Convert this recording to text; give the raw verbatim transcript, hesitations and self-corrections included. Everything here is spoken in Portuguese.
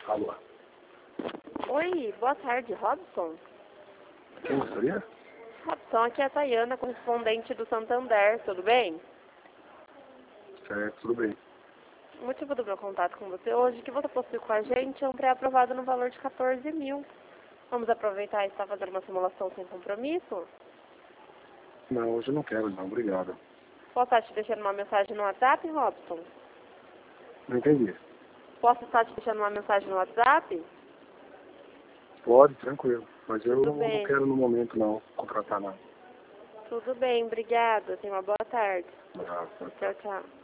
Alô. Oi, boa tarde, Robson. Quem gostaria? Robson, aqui é a Tayana, correspondente do Santander, tudo bem? Certo, tudo bem. O motivo do meu contato com você hoje é que você possui com a gente é um pré-aprovado no valor de quatorze mil. Vamos aproveitar e estar fazendo uma simulação sem compromisso? Não, hoje eu não quero, não. Obrigado. Posso estar te deixando uma mensagem no WhatsApp, Robson? Não entendi. Posso estar te deixando uma mensagem no WhatsApp? Pode, tranquilo. Mas eu Tudo não bem. quero no momento, não, contratar nada. Tudo bem, obrigada. Tenha uma boa tarde. Ah, tá. Tchau, tchau.